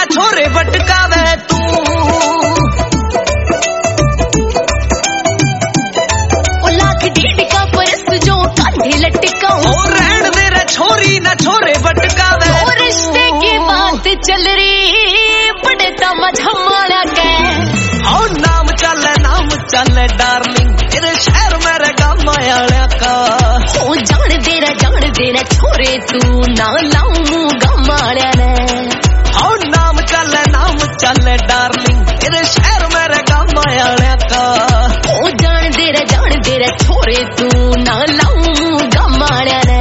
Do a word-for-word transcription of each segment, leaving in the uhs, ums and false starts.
छोरे भटकावे तू। ओ लाख डेढ़ का परस जो कांधे लटका और रहन दे रे छोरी ना छोरे भटकावे। और रिश्ते की बात चल रही बड़े तमझ हमारा के। और नाम चले नाम चले डार्लिंग तेरे शहर मेरे गाँव आया का। ओ जान दे रे जान दे रे छोरे तू ना लाऊं गमाड़िया ने। और नाम चले नाम चले डार्लिंग तेरे शहर मेरे गाँव आया का। ओ जान दे रे जान दे रे छोरे तू ना लाऊं गमाड़िया ने।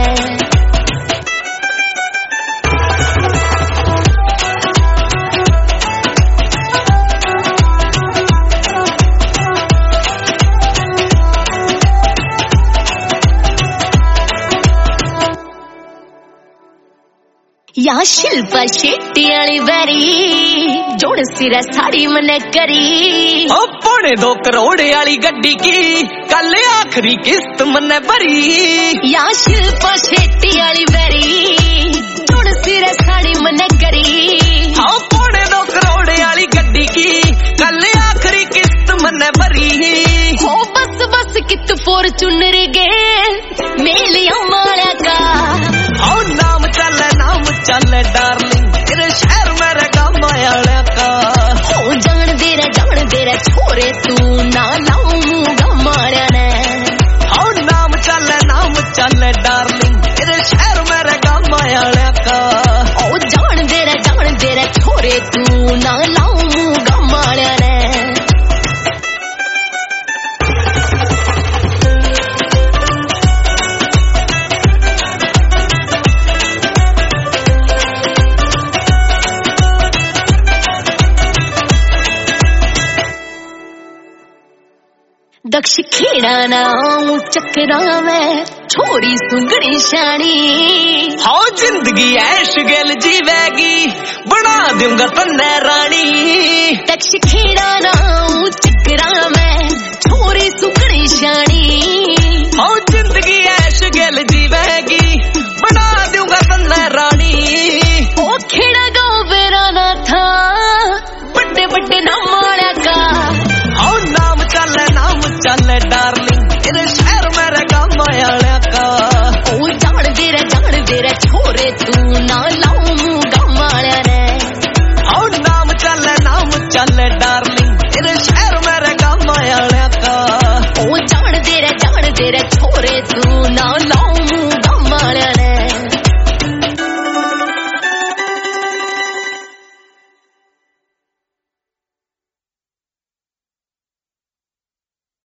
या शिल्पा शेट्टी वाली बैरी जोड़ सिरा साड़ी मन करी। ओ पौने दो करोड़ वाली गड्डी की कल आखिरी किस्त मन भरी। या शिल्पा शेट्टी वाली बैरी जोड़ सिरा साड़ी मन करी। ओ पौने दो करोड़ वाली गड्डी की कल आखिरी किस्त मन भरी। हो बस बस कित फॉर्च्यूनर गे मेलिया माला का। ओ नाम चले नाम चले डार्लिंग तेरे शहर मेरे गाँव आया का। ओ जान दे रे जान दे रे छोरे तू ना लाऊं गमाड़िया ने। ओ नाम चले नाम चले डार्लिंग तेरे शहर मेरे गाँव आया का। ओ जान दे रे जान दे रे छोरे तू ना लाऊं गमाड़िया ने। दक्ष खेड़ा नाऊ चक्रा में छोड़ी सुगड़ी शानी। हाँ जिंदगी ऐश गल जीवेगी बना दूंगा तन्ने रानी। दक्ष खेड़ा